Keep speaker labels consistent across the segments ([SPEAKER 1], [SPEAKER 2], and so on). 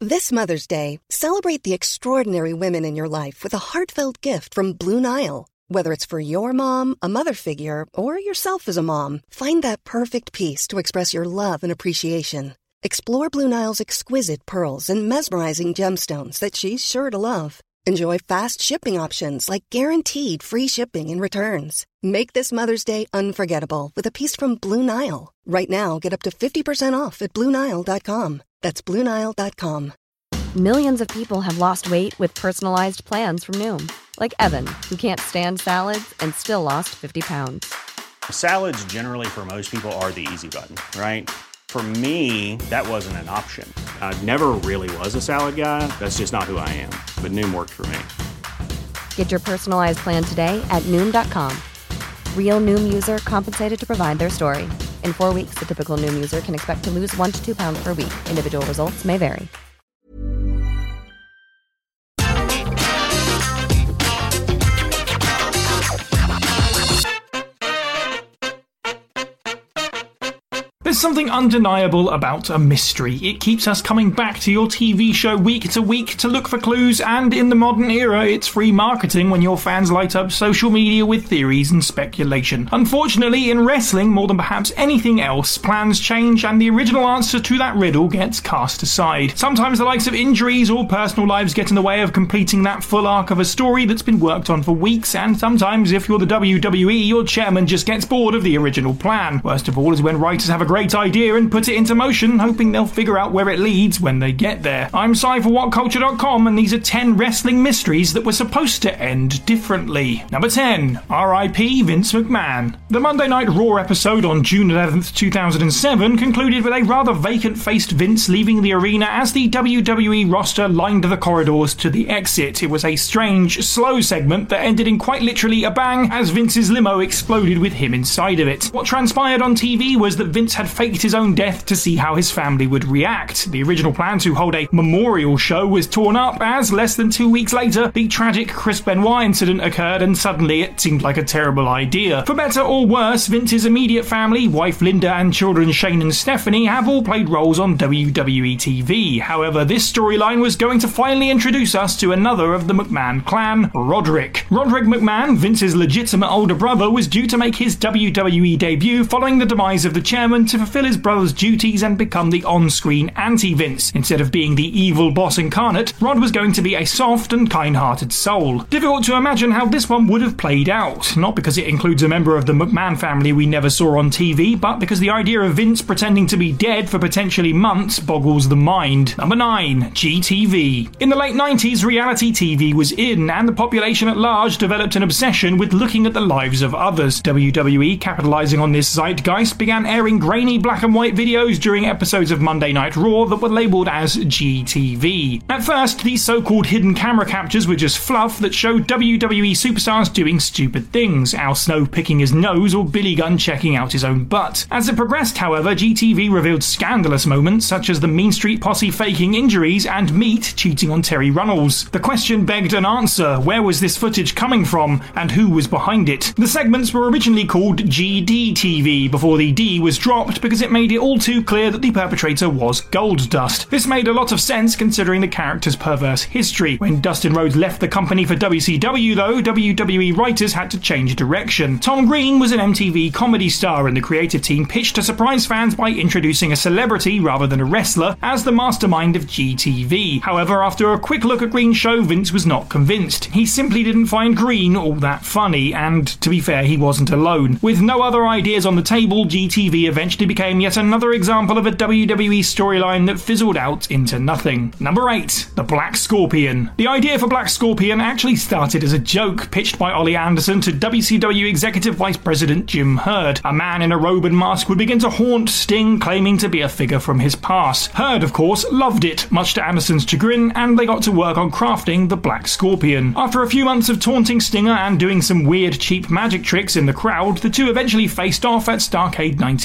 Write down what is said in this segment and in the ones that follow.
[SPEAKER 1] This Mother's Day, celebrate the extraordinary women in your life with a heartfelt gift from Blue Nile. Whether it's for your mom, a mother figure, or yourself as a mom, find that perfect piece to express your love and appreciation. Explore Blue Nile's exquisite pearls and mesmerizing gemstones that she's sure to love. Enjoy fast shipping options like guaranteed free shipping and returns. Make this Mother's Day unforgettable with a piece from Blue Nile. Right now, get up to 50% off at BlueNile.com. That's BlueNile.com.
[SPEAKER 2] Millions of people have lost weight with personalized plans from Noom. Like Evan, who can't stand salads and still lost 50 pounds.
[SPEAKER 3] Salads generally for most people are the easy button, right? For me, that wasn't an option. I never really was a salad guy. That's just not who I am. But Noom worked for me.
[SPEAKER 2] Get your personalized plan today at Noom.com. Real Noom user compensated to provide their story. In 4 weeks, the typical Noom user can expect to lose 1 to 2 pounds per week. Individual results may vary.
[SPEAKER 4] There's something undeniable about a mystery. It keeps us coming back to your TV show week to week to look for clues, and in the modern era, it's free marketing when your fans light up social media with theories and speculation. Unfortunately, in wrestling, more than perhaps anything else, plans change and the original answer to that riddle gets cast aside. Sometimes the likes of injuries or personal lives get in the way of completing that full arc of a story that's been worked on for weeks, and sometimes, if you're the WWE, your chairman just gets bored of the original plan. Worst of all is when writers have a great idea and put it into motion, hoping they'll figure out where it leads when they get there. I'm Cy for WhatCulture.com, and these are 10 wrestling mysteries that were supposed to end differently. Number 10. R.I.P. Vince McMahon. The Monday Night Raw episode on June 11th, 2007 concluded with a rather vacant-faced Vince leaving the arena as the WWE roster lined the corridors to the exit. It was a strange, slow segment that ended in quite literally a bang as Vince's limo exploded with him inside of it. What transpired on TV was that Vince had faked his own death to see how his family would react. The original plan to hold a memorial show was torn up as, less than 2 weeks later, the tragic Chris Benoit incident occurred, and suddenly it seemed like a terrible idea. For better or worse, Vince's immediate family, wife Linda and children Shane and Stephanie, have all played roles on WWE TV. However, this storyline was going to finally introduce us to another of the McMahon clan, Roderick. Roderick McMahon, Vince's legitimate older brother, was due to make his WWE debut following the demise of the chairman to fulfill his brother's duties and become the on-screen anti-Vince. Instead of being the evil boss incarnate, Rod was going to be a soft and kind-hearted soul. Difficult to imagine how this one would have played out, not because it includes a member of the McMahon family we never saw on TV, but because the idea of Vince pretending to be dead for potentially months boggles the mind. Number 9. GTV. In the late 90s, reality TV was in, and the population at large developed an obsession with looking at the lives of others. WWE, capitalizing on this zeitgeist, began airing grainy black and white videos during episodes of Monday Night Raw that were labelled as GTV. At first, these so-called hidden camera captures were just fluff that showed WWE superstars doing stupid things, Al Snow picking his nose or Billy Gunn checking out his own butt. As it progressed, however, GTV revealed scandalous moments such as the Mean Street Posse faking injuries and Meat cheating on Terry Runnels. The question begged an answer: where was this footage coming from, and who was behind it? The segments were originally called GDTV before the D was dropped because it made it all too clear that the perpetrator was Goldust. This made a lot of sense considering the character's perverse history. When Dustin Rhodes left the company for WCW, though, WWE writers had to change direction. Tom Green was an MTV comedy star, and the creative team pitched to surprise fans by introducing a celebrity rather than a wrestler as the mastermind of GTV. However, after a quick look at Green's show, Vince was not convinced. He simply didn't find Green all that funny, and to be fair, he wasn't alone. With no other ideas on the table, GTV eventually became yet another example of a WWE storyline that fizzled out into nothing. Number 8. The Black Scorpion. The idea for Black Scorpion actually started as a joke pitched by Ollie Anderson to WCW Executive Vice President Jim Herd. A man in a robe and mask would begin to haunt Sting, claiming to be a figure from his past. Herd, of course, loved it, much to Anderson's chagrin, and they got to work on crafting the Black Scorpion. After a few months of taunting Stinger and doing some weird cheap magic tricks in the crowd, the two eventually faced off at Starrcade 1990.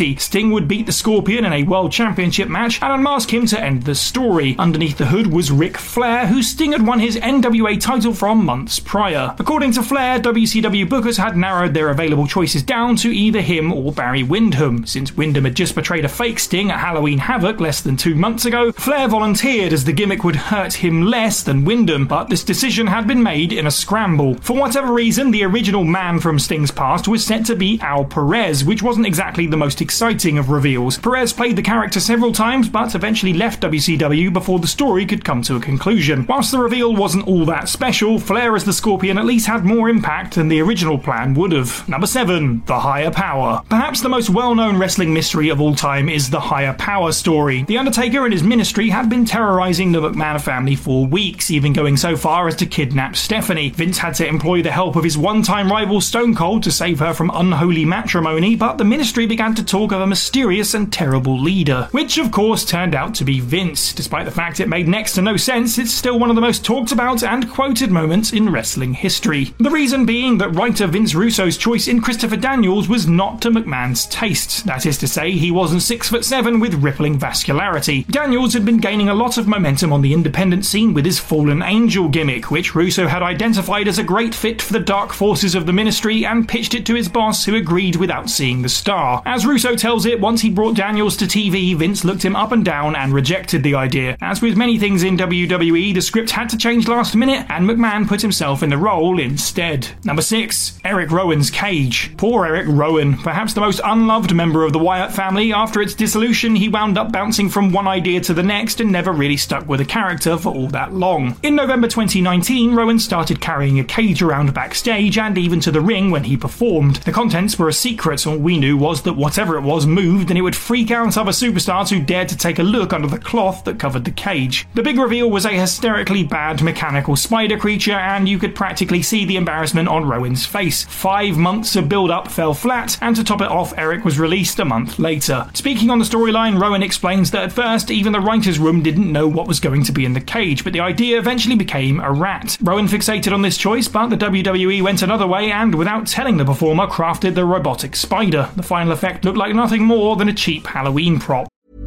[SPEAKER 4] opportunity. Sting would beat the Scorpion in a World Championship match and unmask him to end the story. Underneath the hood was Ric Flair, who Sting had won his NWA title from months prior. According to Flair, WCW bookers had narrowed their available choices down to either him or Barry Windham. Since Windham had just portrayed a fake Sting at Halloween Havoc less than 2 months ago, Flair volunteered as the gimmick would hurt him less than Windham, but this decision had been made in a scramble. For whatever reason, the original man from Sting's past was set to be Al Perez, which wasn't exactly the most exciting of reveals. Perez played the character several times, but eventually left WCW before the story could come to a conclusion. Whilst the reveal wasn't all that special, Flair as the Scorpion at least had more impact than the original plan would have. Number 7. The Higher Power. Perhaps the most well-known wrestling mystery of all time is the Higher Power story. The Undertaker and his ministry had been terrorizing the McMahon family for weeks, even going so far as to kidnap Stephanie. Vince had to employ the help of his one-time rival Stone Cold to save her from unholy matrimony, but the ministry began to talk of a mysterious and terrible leader, which of course turned out to be Vince. Despite the fact it made next to no sense, it's still one of the most talked about and quoted moments in wrestling history. The reason being that writer Vince Russo's choice in Christopher Daniels was not to McMahon's tastes. That is to say, he wasn't 6'7" with rippling vascularity. Daniels had been gaining a lot of momentum on the independent scene with his Fallen Angel gimmick, which Russo had identified as a great fit for the dark forces of the ministry and pitched it to his boss, who agreed without seeing the star. As Russo tells it, once he brought Daniels to TV, Vince looked him up and down and rejected the idea. As with many things in WWE, the script had to change last minute, and McMahon put himself in the role instead. Number 6. Eric Rowan's Cage. Poor Eric Rowan, perhaps the most unloved member of the Wyatt family. After its dissolution, he wound up bouncing from one idea to the next and never really stuck with a character for all that long. In November 2019, Rowan started carrying a cage around backstage and even to the ring when he performed. The contents were a secret. All we knew was that whatever it was moved, and it would freak out other superstars who dared to take a look under the cloth that covered the cage. The big reveal was a hysterically bad mechanical spider creature, and you could practically see the embarrassment on Rowan's face. 5 months of build-up fell flat, and to top it off, Eric was released a month later. Speaking on the storyline, Rowan explains that at first, even the writer's room didn't know what was going to be in the cage, but the idea eventually became a rat. Rowan fixated on this choice, but the WWE went another way and, without telling the performer, crafted the robotic spider. The final effect looked like nothing more than a cheap Halloween prop.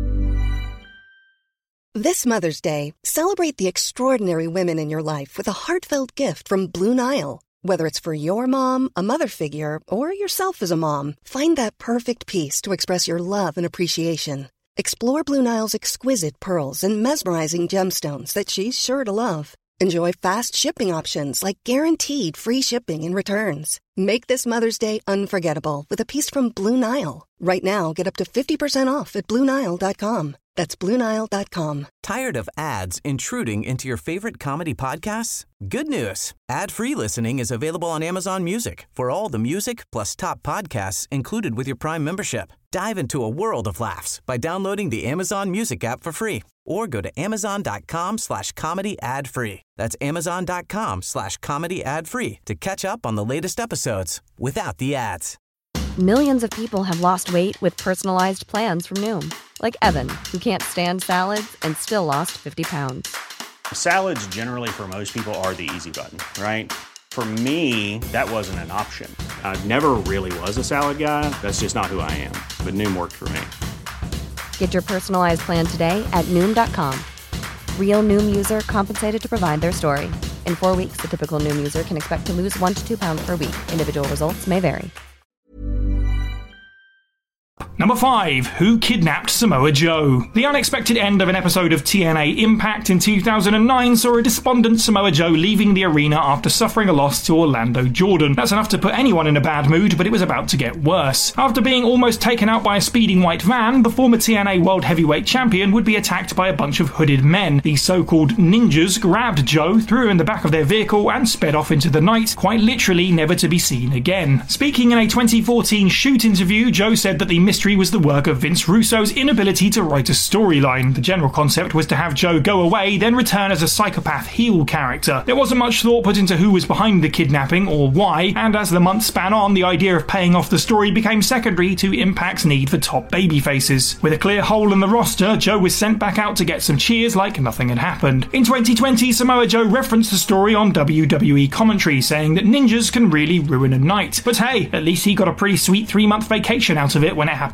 [SPEAKER 1] This Mother's Day, celebrate the extraordinary women in your life with a heartfelt gift from Blue Nile. Whether it's for your mom, a mother figure, or yourself as a mom, find that perfect piece to express your love and appreciation. Explore Blue Nile's exquisite pearls and mesmerizing gemstones that she's sure to love. Enjoy fast shipping options like guaranteed free shipping and returns. Make this Mother's Day unforgettable with a piece from Blue Nile. Right now, get up to 50% off at BlueNile.com. That's BlueNile.com.
[SPEAKER 5] Tired of ads intruding into your favorite comedy podcasts? Good news. Ad-free listening is available on Amazon Music for all the music plus top podcasts included with your Prime membership. Dive into a world of laughs by downloading the Amazon Music app for free or go to amazon.com/comedy ad-free. That's amazon.com/comedy ad-free to catch up on the latest episodes without the ads.
[SPEAKER 2] Millions of people have lost weight with personalized plans from Noom. Like Evan, who can't stand salads and still lost 50 pounds.
[SPEAKER 3] Salads generally for most people are the easy button, right? For me, that wasn't an option. I never really was a salad guy. That's just not who I am. But Noom worked for me.
[SPEAKER 2] Get your personalized plan today at Noom.com. Real Noom user compensated to provide their story. In 4 weeks, the typical Noom user can expect to lose 1 to 2 pounds per week. Individual results may vary.
[SPEAKER 4] Number 5. Who Kidnapped Samoa Joe? The unexpected end of an episode of TNA Impact in 2009 saw a despondent Samoa Joe leaving the arena after suffering a loss to Orlando Jordan. That's enough to put anyone in a bad mood, but it was about to get worse. After being almost taken out by a speeding white van, the former TNA World Heavyweight Champion would be attacked by a bunch of hooded men. These so-called ninjas grabbed Joe, threw him in the back of their vehicle, and sped off into the night, quite literally never to be seen again. Speaking in a 2014 Shoot interview, Joe said that the mystery was the work of Vince Russo's inability to write a storyline. The general concept was to have Joe go away, then return as a psychopath heel character. There wasn't much thought put into who was behind the kidnapping or why, and as the months span on, the idea of paying off the story became secondary to Impact's need for top babyfaces. With a clear hole in the roster, Joe was sent back out to get some cheers like nothing had happened. In 2020, Samoa Joe referenced the story on WWE commentary, saying that ninjas can really ruin a night. But hey, at least he got a pretty sweet 3-month vacation out of it when it happened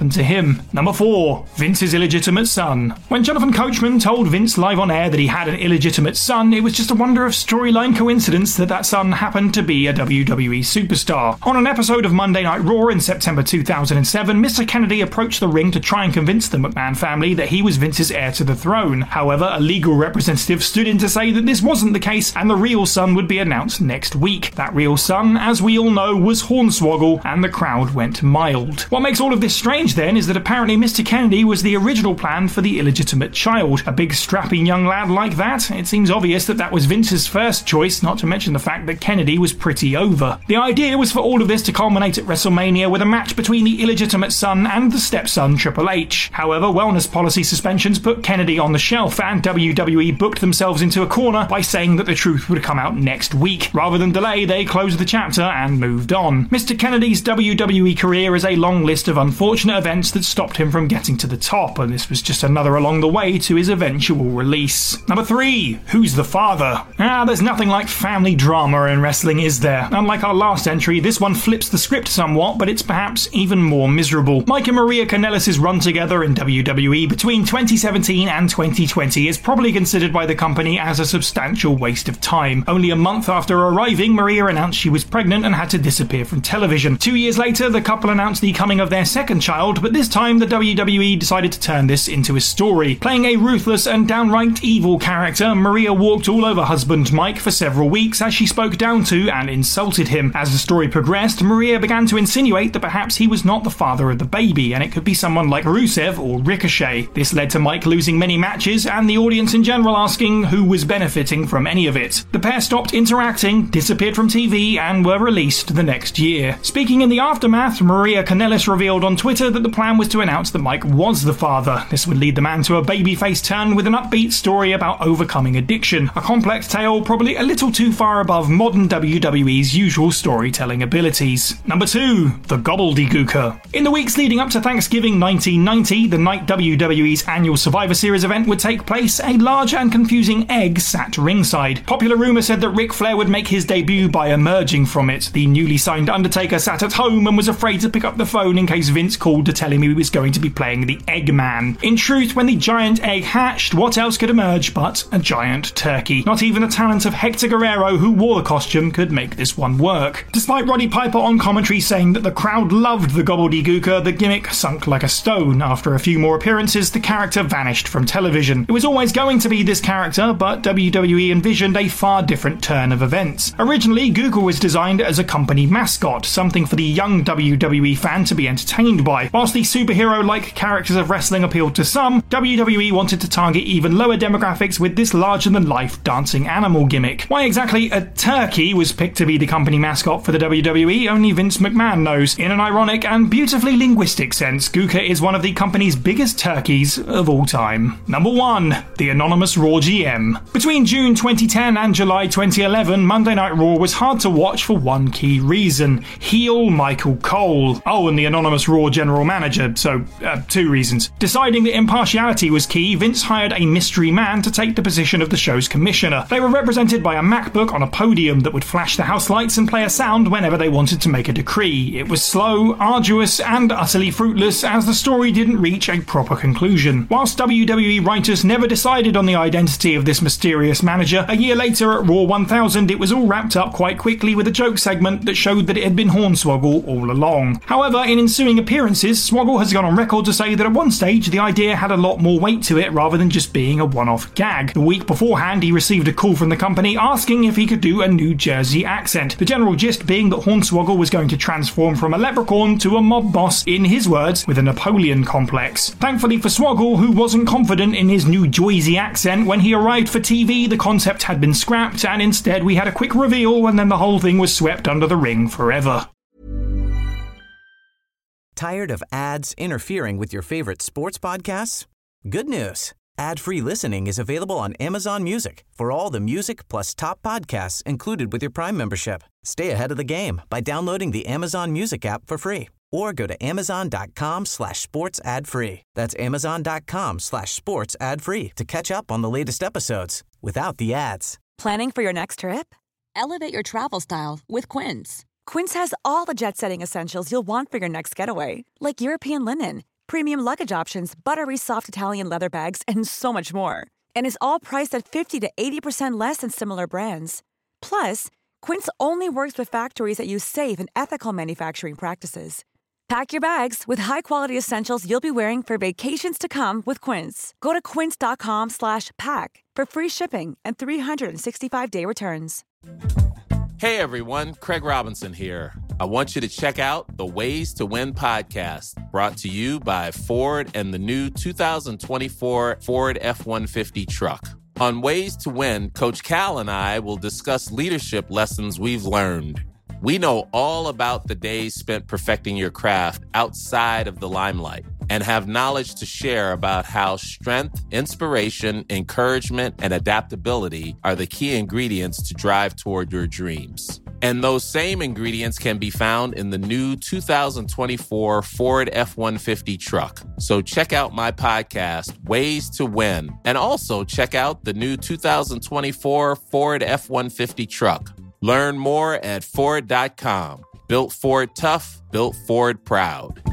[SPEAKER 4] happened to him. Number 4. Vince's illegitimate son. When Jonathan Coachman told Vince live on air that he had an illegitimate son, it was just a wonder of storyline coincidence that son happened to be a WWE superstar. On an episode of Monday Night Raw in September 2007, Mr. Kennedy approached the ring to try and convince the McMahon family that he was Vince's heir to the throne. However, a legal representative stood in to say that this wasn't the case and the real son would be announced next week. That real son, as we all know, was Hornswoggle, and the crowd went mild. What makes all of this strange then is that apparently Mr. Kennedy was the original plan for the illegitimate child. A big strapping young lad like that? It seems obvious that was Vince's first choice, not to mention the fact that Kennedy was pretty over. The idea was for all of this to culminate at WrestleMania with a match between the illegitimate son and the stepson Triple H. However, wellness policy suspensions put Kennedy on the shelf, and WWE booked themselves into a corner by saying that the truth would come out next week. Rather than delay, they closed the chapter and moved on. Mr. Kennedy's WWE career is a long list of unfortunate events that stopped him from getting to the top, and this was just another along the way to his eventual release. Number 3. Who's the father? There's nothing like family drama in wrestling, is there? Unlike our last entry, this one flips the script somewhat, but it's perhaps even more miserable. Mike and Maria Kanellis' run together in WWE between 2017 and 2020 is probably considered by the company as a substantial waste of time. Only a month after arriving, Maria announced she was pregnant and had to disappear from television. 2 years later, the couple announced the coming of their second child, but this time the WWE decided to turn this into a story. Playing a ruthless and downright evil character, Maria walked all over husband Mike for several weeks as she spoke down to and insulted him. As the story progressed, Maria began to insinuate that perhaps he was not the father of the baby, and it could be someone like Rusev or Ricochet. This led to Mike losing many matches, and the audience in general asking who was benefiting from any of it. The pair stopped interacting, disappeared from TV, and were released the next year. Speaking in the aftermath, Maria Kanellis revealed on Twitter that the plan was to announce that Mike was the father. This would lead the man to a babyface turn with an upbeat story about overcoming addiction. A complex tale probably a little too far above modern WWE's usual storytelling abilities. Number 2. The Gobbledygooker. In the weeks leading up to Thanksgiving 1990, the night WWE's annual Survivor Series event would take place, a large and confusing egg sat ringside. Popular rumour said that Ric Flair would make his debut by emerging from it. The newly signed Undertaker sat at home and was afraid to pick up the phone in case Vince called to tell him he was going to be playing the Eggman. In truth, when the giant egg hatched, what else could emerge but a giant turkey? Not even the talent of Hector Guerrero, who wore the costume, could make this one work. Despite Roddy Piper on commentary saying that the crowd loved the Gobbledygooker, the gimmick sunk like a stone. After a few more appearances, the character vanished from television. It was always going to be this character, but WWE envisioned a far different turn of events. Originally, Gooker was designed as a company mascot, something for the young WWE fan to be entertained by. Whilst the superhero-like characters of wrestling appealed to some, WWE wanted to target even lower demographics with this larger-than-life dancing animal gimmick. Why exactly a turkey was picked to be the company mascot for the WWE, only Vince McMahon knows. In an ironic and beautifully linguistic sense, Gooker is one of the company's biggest turkeys of all time. Number 1. The Anonymous Raw GM. Between June 2010 and July 2011, Monday Night Raw was hard to watch for one key reason: heel Michael Cole. Oh, and the Anonymous Raw general manager, so 2 reasons. Deciding that impartiality was key, Vince hired a mystery man to take the position of the show's commissioner. They were represented by a MacBook on a podium that would flash the house lights and play a sound whenever they wanted to make a decree. It was slow, arduous, and utterly fruitless, as the story didn't reach a proper conclusion. Whilst WWE writers never decided on the identity of this mysterious manager, a year later at Raw 1000 it was all wrapped up quite quickly with a joke segment that showed that it had been Hornswoggle all along. However, in ensuing appearances, Swoggle has gone on record to say that at one stage the idea had a lot more weight to it rather than just being a one-off gag. The week beforehand he received a call from the company asking if he could do a New Jersey accent, the general gist being that Hornswoggle was going to transform from a leprechaun to a mob boss, in his words, with a Napoleon complex. Thankfully for Swoggle, who wasn't confident in his New Jersey accent, when he arrived for TV the concept had been scrapped and instead we had a quick reveal and then the whole thing was swept under the ring forever.
[SPEAKER 5] Tired of ads interfering with your favorite sports podcasts? Good news. Ad-free listening is available on Amazon Music for all the music plus top podcasts included with your Prime membership. Stay ahead of the game by downloading the Amazon Music app for free or go to amazon.com/sports ad free. That's amazon.com/sports ad free to catch up on the latest episodes without the ads.
[SPEAKER 6] Planning for your next trip? Elevate your travel style with Quince. Quince has all the jet-setting essentials you'll want for your next getaway, like European linen,
[SPEAKER 7] premium luggage options, buttery soft Italian leather bags, and so much more. And is all priced at 50 to 80% less than similar brands. Plus, Quince only works with factories that use safe and ethical manufacturing practices. Pack your bags with high-quality essentials you'll be wearing for vacations to come with Quince. Go to quince.com/pack for free shipping and 365-day returns.
[SPEAKER 8] Hey everyone, Craig Robinson here. I want you to check out the Ways to Win podcast, brought to you by Ford and the new 2024 Ford F-150 truck. On Ways to Win, Coach Cal and I will discuss leadership lessons we've learned. We know all about the days spent perfecting your craft outside of the limelight and have knowledge to share about how strength, inspiration, encouragement, and adaptability are the key ingredients to drive toward your dreams. And those same ingredients can be found in the new 2024 Ford F-150 truck. So check out my podcast, Ways to Win, and also check out the new 2024 Ford F-150 truck. Learn more at Ford.com. Built Ford tough, built Ford proud.